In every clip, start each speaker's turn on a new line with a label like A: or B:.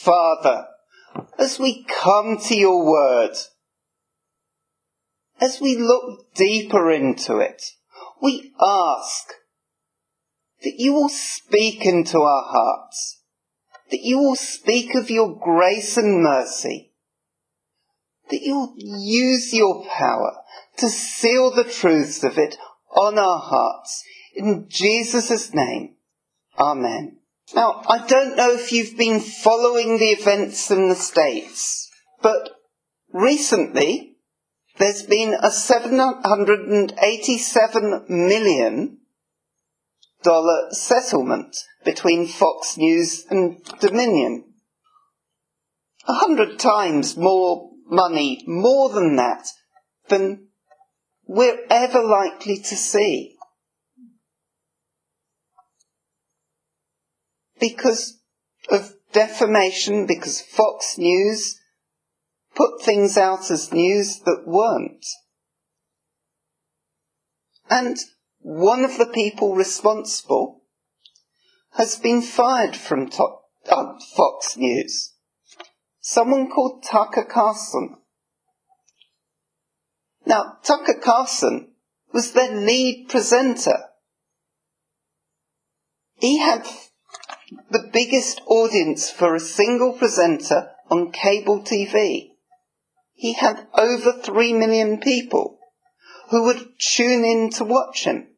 A: Father, as we come to your word, as we look deeper into it, we ask that you will speak into our hearts, that you will speak of your grace and mercy, that you will use your power to seal the truths of it on our hearts. In Jesus' name, Amen. Now, I don't know if you've been following the events in the States, but recently there's been a $787 million settlement between Fox News and Dominion. 100 times more money, more than that, than we're ever likely to see. Because of defamation, because Fox News put things out as news that weren't. And one of the people responsible has been fired from Fox News. Someone called Tucker Carlson. Now, Tucker Carlson was their lead presenter. He had the biggest audience for a single presenter on cable TV. He had over 3 million people who would tune in to watch him.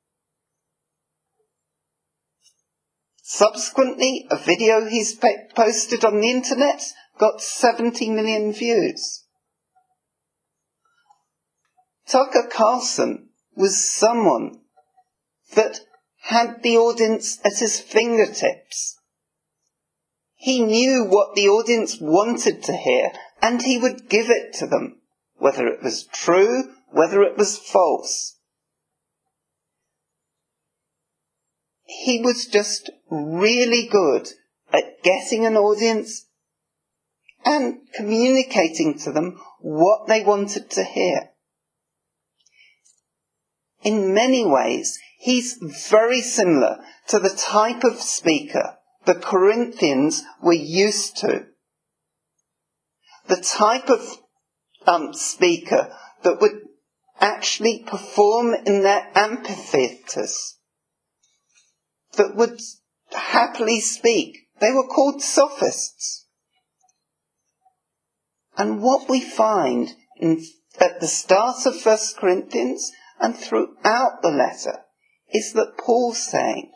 A: Subsequently, a video he's posted on the internet got 70 million views. Tucker Carlson was someone that had the audience at his fingertips. He knew what the audience wanted to hear, and he would give it to them, whether it was true, whether it was false. He was just really good at getting an audience and communicating to them what they wanted to hear. In many ways, he's very similar to the type of speaker the Corinthians were used to. The type of speaker that would actually perform in their amphitheatres, that would happily speak. They were called sophists. And what we find at the start of 1 Corinthians and throughout the letter is that Paul's saying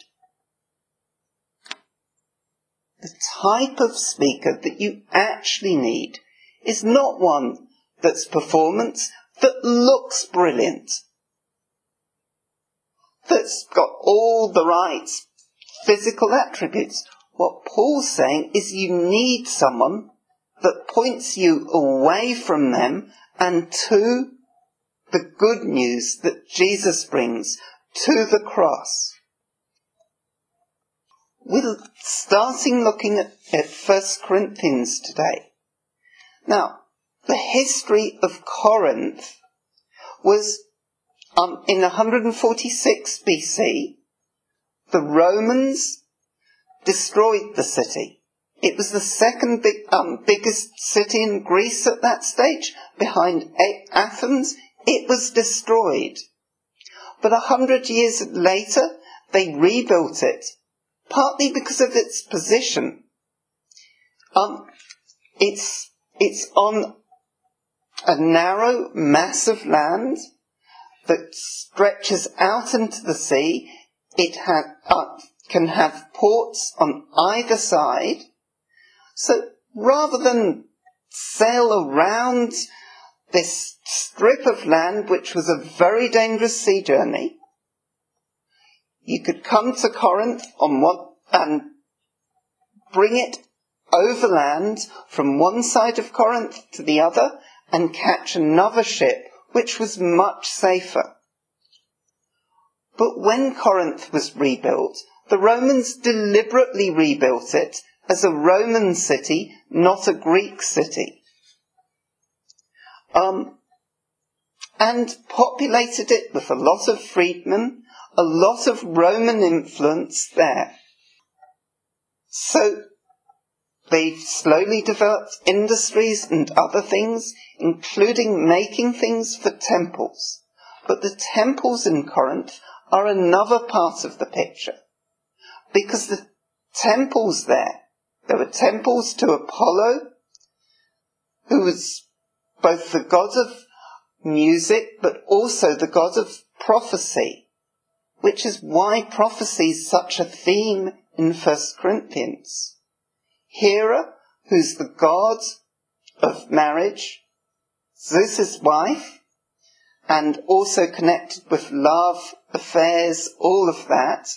A: the type of speaker that you actually need is not one that's performance, that looks brilliant, that's got all the right physical attributes. What Paul's saying is you need someone that points you away from them and to the good news that Jesus brings, to the cross. We're starting looking at 1 Corinthians today. Now, the history of Corinth was in 146 BC, the Romans destroyed the city. It was the second biggest city in Greece at that stage, behind Athens. It was destroyed. But 100 years later, they rebuilt it, partly because of its position. It's on a narrow mass of land that stretches out into the sea. It can have ports on either side. So rather than sail around this strip of land, which was a very dangerous sea journey, you could come to Corinth and bring it overland from one side of Corinth to the other and catch another ship, which was much safer. But when Corinth was rebuilt, the Romans deliberately rebuilt it as a Roman city, not a Greek city. And populated it with a lot of freedmen, a lot of Roman influence there. So they've slowly developed industries and other things, including making things for temples. But the temples in Corinth are another part of the picture. Because the temples there were temples to Apollo, who was both the god of music, but also the god of prophecy, which is why prophecy is such a theme in 1 Corinthians. Hera, who's the god of marriage, Zeus's wife, and also connected with love, affairs, all of that.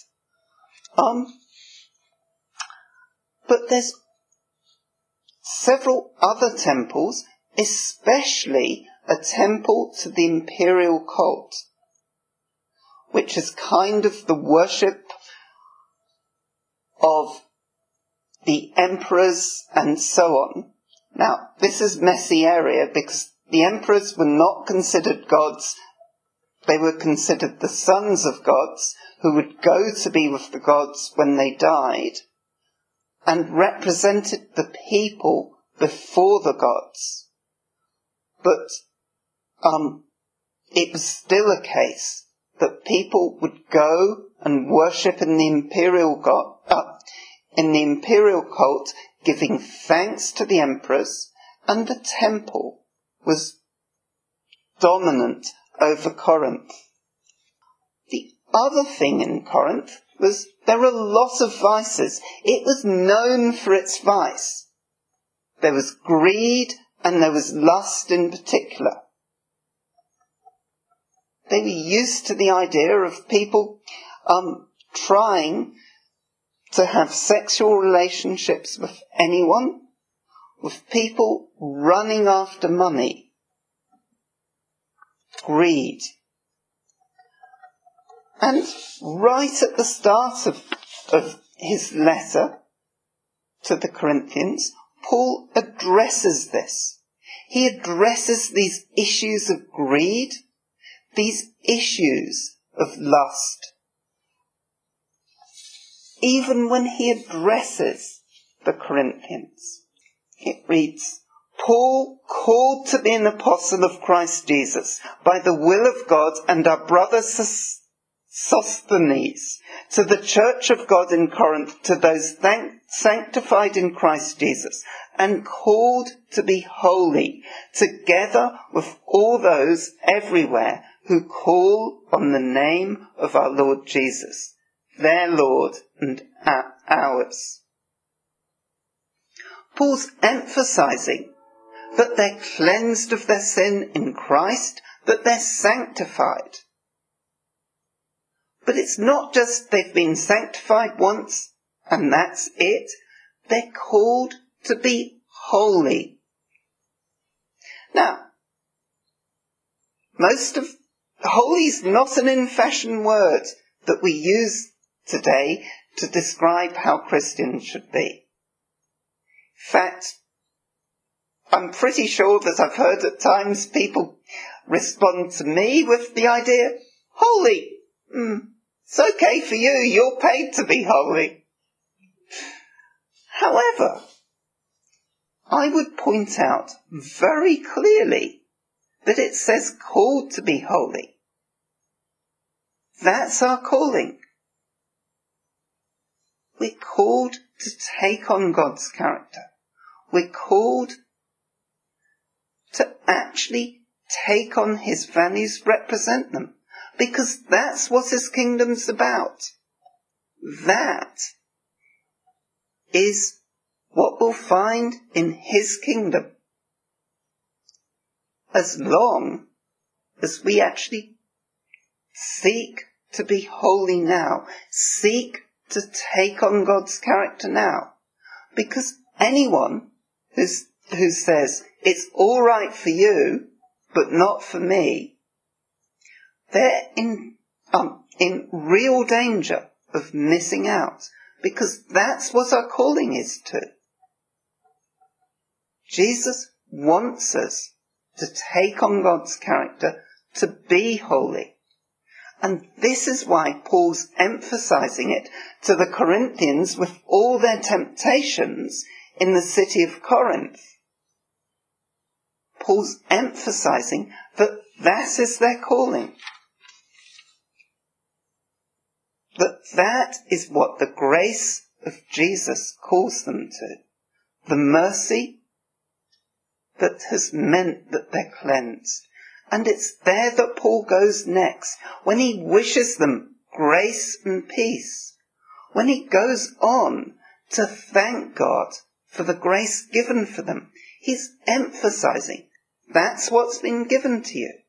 A: But there's several other temples, especially a temple to the imperial cult, which is kind of the worship of the emperors and so on. Now, this is messy area because the emperors were not considered gods. They were considered the sons of gods who would go to be with the gods when they died and represented the people before the gods. But it was still a case that people would go and worship in the imperial cult, giving thanks to the emperors, and the temple was dominant over Corinth. The other thing in Corinth was there were a lot of vices. It was known for its vice. There was greed and there was lust in particular. They were used to the idea of people trying to have sexual relationships with anyone, with people running after money. Greed. And right at the start of his letter to the Corinthians, Paul addresses this. He addresses these issues of greed, these issues of lust. Even when he addresses the Corinthians, it reads, Paul, called to be an apostle of Christ Jesus, by the will of God, and our brother Sosthenes, to the church of God in Corinth, to those sanctified in Christ Jesus, and called to be holy, together with all those everywhere who call on the name of our Lord Jesus, their Lord and ours. Paul's emphasizing that they're cleansed of their sin in Christ, that they're sanctified. But it's not just they've been sanctified once and that's it. They're called to be holy. Now, holy is not an in-fashion word that we use today to describe how Christians should be. In fact, I'm pretty sure that I've heard at times people respond to me with the idea, holy, it's okay for you, you're paid to be holy. However, I would point out very clearly that it says called to be holy. That's our calling. We're called to take on God's character. We're called to actually take on his values, represent them. Because that's what his kingdom's about. That is what we'll find in his kingdom. As long as we actually seek to be holy now, seek to take on God's character now. Because anyone who says, it's all right for you, but not for me, they're in real danger of missing out, because that's what our calling is to. Jesus wants us to take on God's character, to be holy. And this is why Paul's emphasizing it to the Corinthians with all their temptations in the city of Corinth. Paul's emphasizing that that is their calling. That is what the grace of Jesus calls them to. The mercy that has meant that they're cleansed. And it's there that Paul goes next, when he wishes them grace and peace. When he goes on to thank God for the grace given for them, he's emphasizing that's what's been given to you.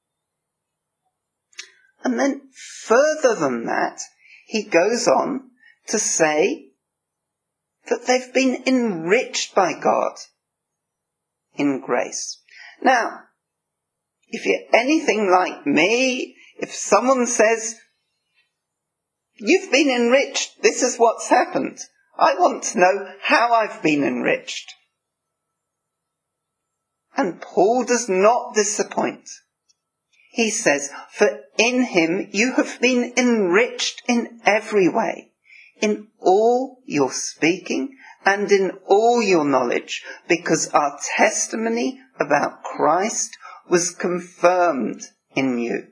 A: And then further than that, he goes on to say that they've been enriched by God in grace. Now, if you're anything like me, if someone says, you've been enriched, this is what's happened, I want to know how I've been enriched. And Paul does not disappoint. He says, for in him you have been enriched in every way, in all your speaking and in all your knowledge, because our testimony about Christ was confirmed in you.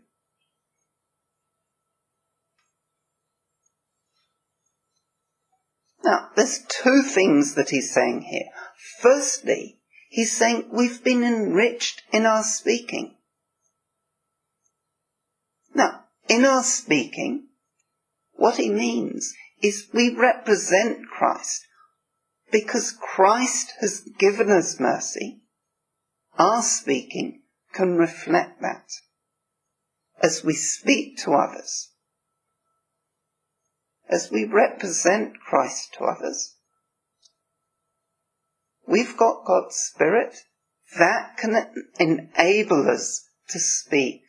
A: Now, there's two things that he's saying here. Firstly, he's saying we've been enriched in our speaking. Now, in our speaking, what he means is we represent Christ. Because Christ has given us mercy, our speaking can reflect that as we speak to others. As we represent Christ to others, we've got God's Spirit that can enable us to speak.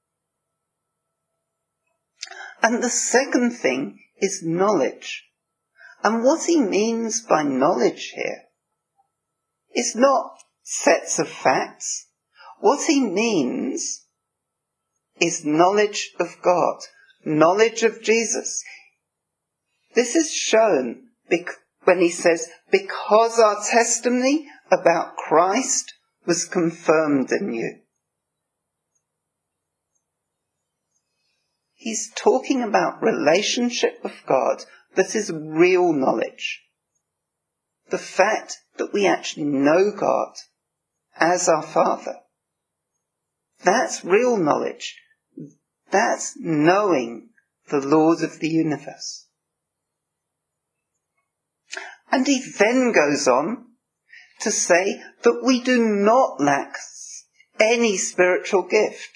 A: And the second thing is knowledge. And what he means by knowledge here is not sets of facts. What he means is knowledge of God, knowledge of Jesus. This is shown when he says, because our testimony about Christ was confirmed in you. He's talking about relationship with God that is real knowledge. The fact that we actually know God as our Father. That's real knowledge. That's knowing the Lord of the universe. And he then goes on to say that we do not lack any spiritual gift.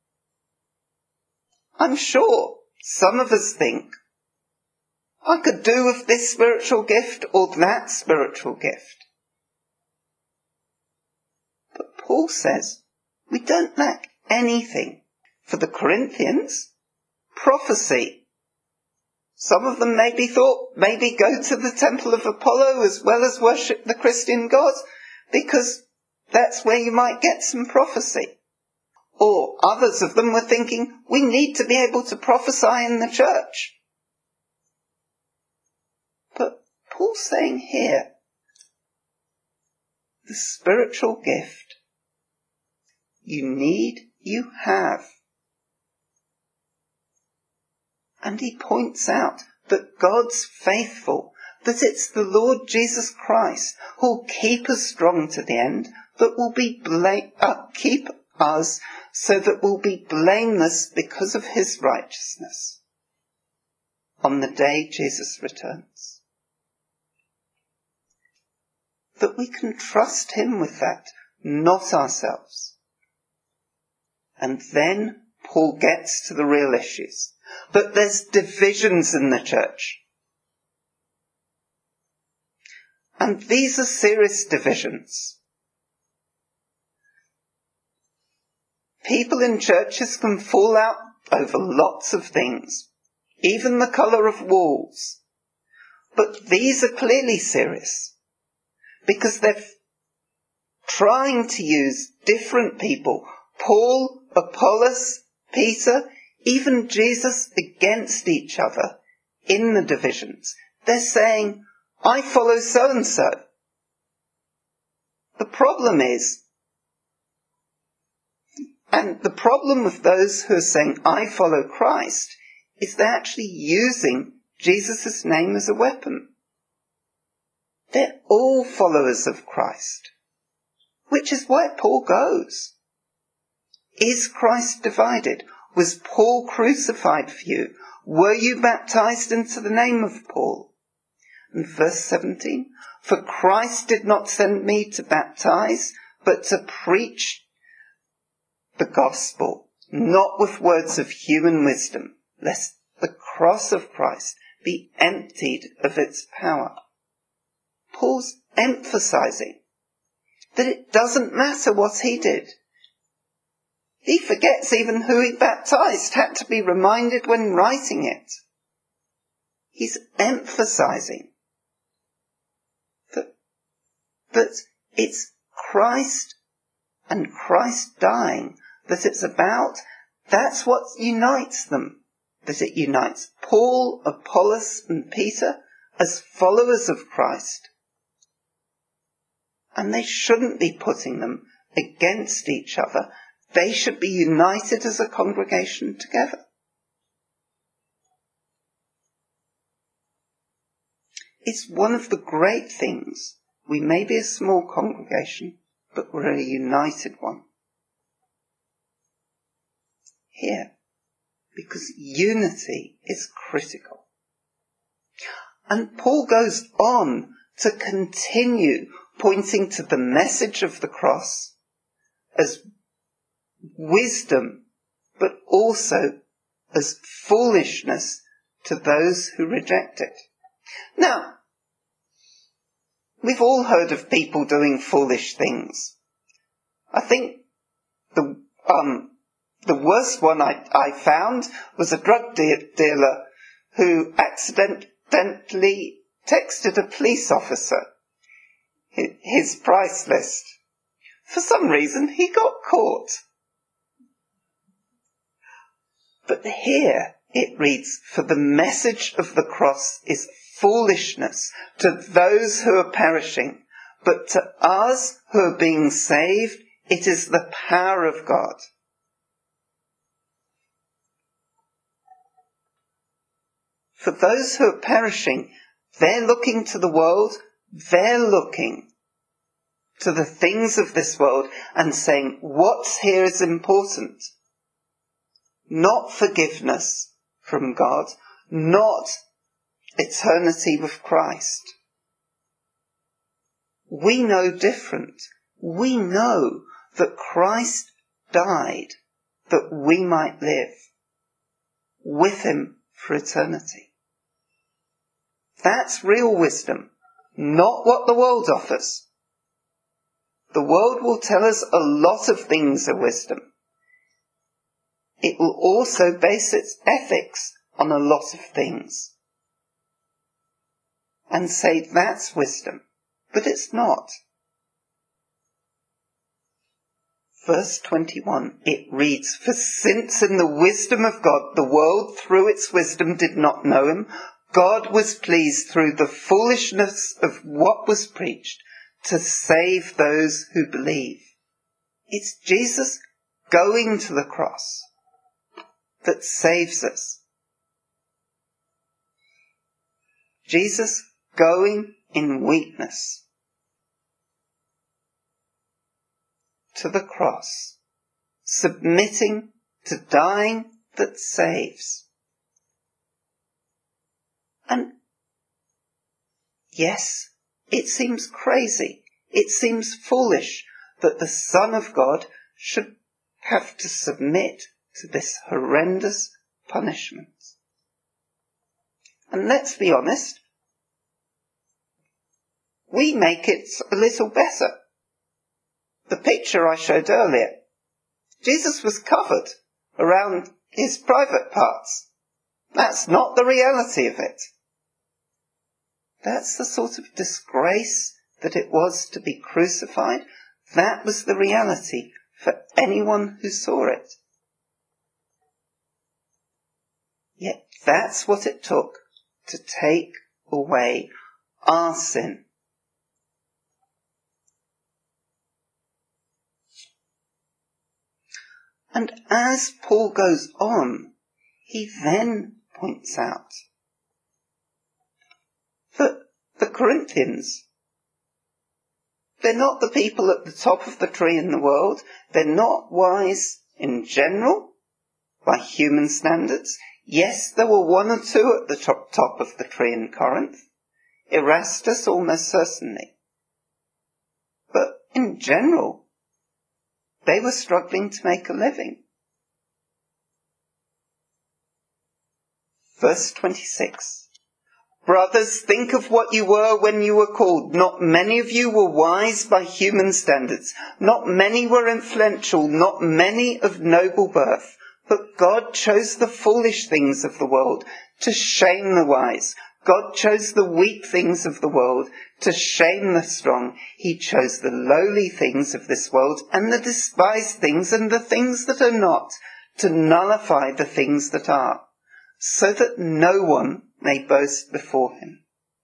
A: I'm sure some of us think, I could do with this spiritual gift or that spiritual gift. But Paul says we don't lack anything. For the Corinthians, prophecy. Some of them maybe thought, maybe go to the temple of Apollo as well as worship the Christian gods, because that's where you might get some prophecy. Or others of them were thinking, we need to be able to prophesy in the church. But Paul's saying here, the spiritual gift you need, you have. And he points out that God's faithful, that it's the Lord Jesus Christ who'll keep us strong to the end, that will be keep us so that we'll be blameless because of his righteousness on the day Jesus returns. That we can trust him with that, not ourselves. And then Paul gets to the real issues. But there's divisions in the church. And these are serious divisions. People in churches can fall out over lots of things, even the colour of walls. But these are clearly serious, because they're trying to use different people, Paul, Apollos, Peter, even Jesus, against each other in the divisions. They're saying, I follow so-and-so, problem is, and the problem with those who are saying, I follow Christ, is they're actually using Jesus' name as a weapon. They're all followers of Christ, which is why Paul goes. Is Christ divided? Was Paul crucified for you? Were you baptized into the name of Paul? And verse 17, for Christ did not send me to baptize, but to preach the gospel, not with words of human wisdom, lest the cross of Christ be emptied of its power. Paul's emphasizing that it doesn't matter what he did. He forgets even who he baptized, had to be reminded when writing it. He's emphasizing that it's Christ and Christ dying that it's about. That's what unites them, that it unites Paul, Apollos and Peter as followers of Christ. And they shouldn't be putting them against each other. They should be united as a congregation together. It's one of the great things. We may be a small congregation, but we're a united one. Here, because unity is critical. And Paul goes on to continue pointing to the message of the cross as wisdom, but also as foolishness to those who reject it. Now, we've all heard of people doing foolish things. I think the worst one I found was a drug dealer who accidentally texted a police officer his price list. For some reason, he got caught. But here it reads, for the message of the cross is foolishness to those who are perishing, but to us who are being saved, it is the power of God. For those who are perishing, they're looking to the world, they're looking to the things of this world and saying, what's here is important. Not forgiveness from God, not eternity with Christ. We know different. We know that Christ died that we might live with him for eternity. That's real wisdom, not what the world offers. The world will tell us a lot of things are wisdom. It will also base its ethics on a lot of things and say that's wisdom, but it's not. Verse 21, it reads, for since in the wisdom of God the world through its wisdom did not know him, God was pleased through the foolishness of what was preached to save those who believe. It's Jesus going to the cross that saves us. Jesus going in weakness to the cross, submitting to dying that saves. And yes, it seems crazy, it seems foolish that the Son of God should have to submit to this horrendous punishment. And let's be honest, we make it a little better. The picture I showed earlier, Jesus was covered around his private parts. That's not the reality of it. That's the sort of disgrace that it was to be crucified. That was the reality for anyone who saw it. Yet that's what it took to take away our sin. And as Paul goes on, he then points out that the Corinthians, they're not the people at the top of the tree in the world. They're not wise in general, by human standards. Yes, there were one or two at the top of the tree in Corinth. Erastus almost certainly. But in general, they were struggling to make a living. Verse 26. Brothers, think of what you were when you were called. Not many of you were wise by human standards. Not many were influential. Not many of noble birth. But God chose the foolish things of the world to shame the wise. God chose the weak things of the world to shame the strong. He chose the lowly things of this world and the despised things and the things that are not, to nullify the things that are, so that no one may boast before him.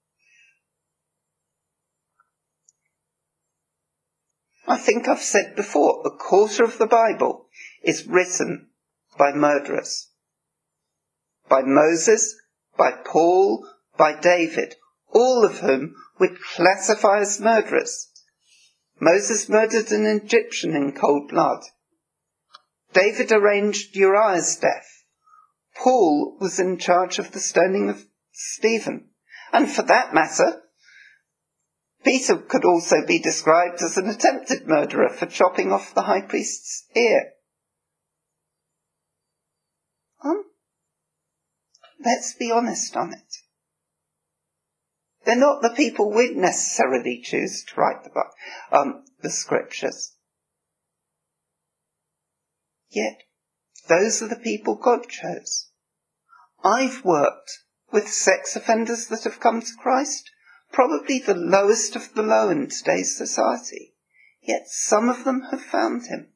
A: I think I've said before, a quarter of the Bible is written by murderers. By Moses, by Paul, by David, all of whom we'd classify as murderers. Moses murdered an Egyptian in cold blood. David arranged Uriah's death. Paul was in charge of the stoning of Stephen. And for that matter, Peter could also be described as an attempted murderer for chopping off the high priest's ear. Let's be honest on it. They're not the people we'd necessarily choose to write the scriptures. Yet, those are the people God chose. I've worked with sex offenders that have come to Christ, probably the lowest of the low in today's society. Yet some of them have found him.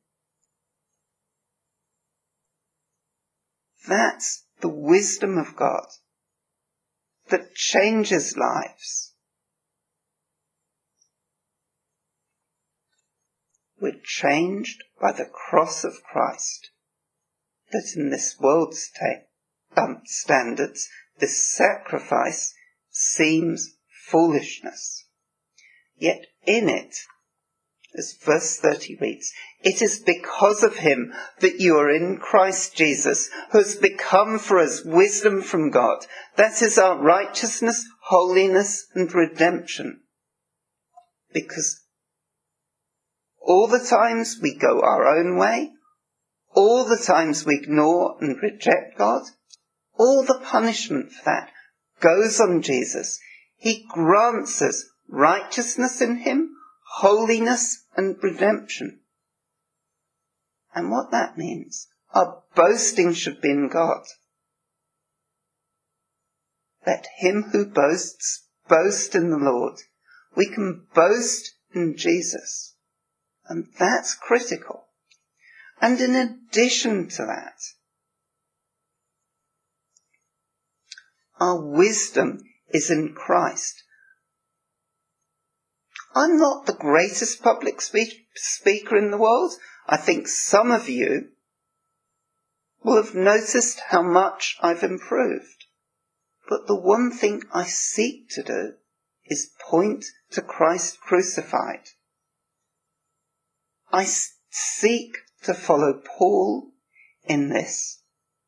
A: That's the wisdom of God that changes lives. We're changed by the cross of Christ, that in this world's standards, this sacrifice seems foolishness. Yet in it, as verse 30 reads, it is because of him that you are in Christ Jesus, who has become for us wisdom from God. That is our righteousness, holiness, and redemption. Because all the times we go our own way, all the times we ignore and reject God, all the punishment for that goes on Jesus. He grants us righteousness in him, holiness and redemption. And what that means, our boasting should be in God. Let him who boasts boast in the Lord. We can boast in Jesus. And that's critical. And in addition to that, our wisdom is in Christ. I'm not the greatest public speaker in the world. I think some of you will have noticed how much I've improved. But the one thing I seek to do is point to Christ crucified. I seek to follow Paul in this.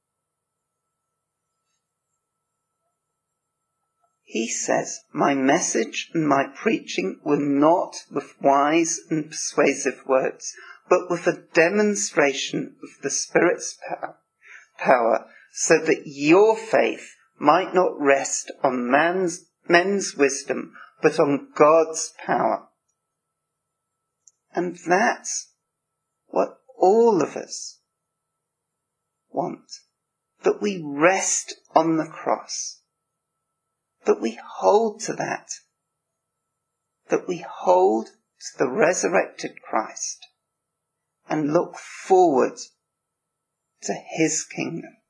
A: He says, my message and my preaching were not with wise and persuasive words, but with a demonstration of the Spirit's power, so that your faith might not rest on men's wisdom, but on God's power. And that's what all of us want, that we rest on the cross. That we hold to that we hold to the resurrected Christ and look forward to his kingdom.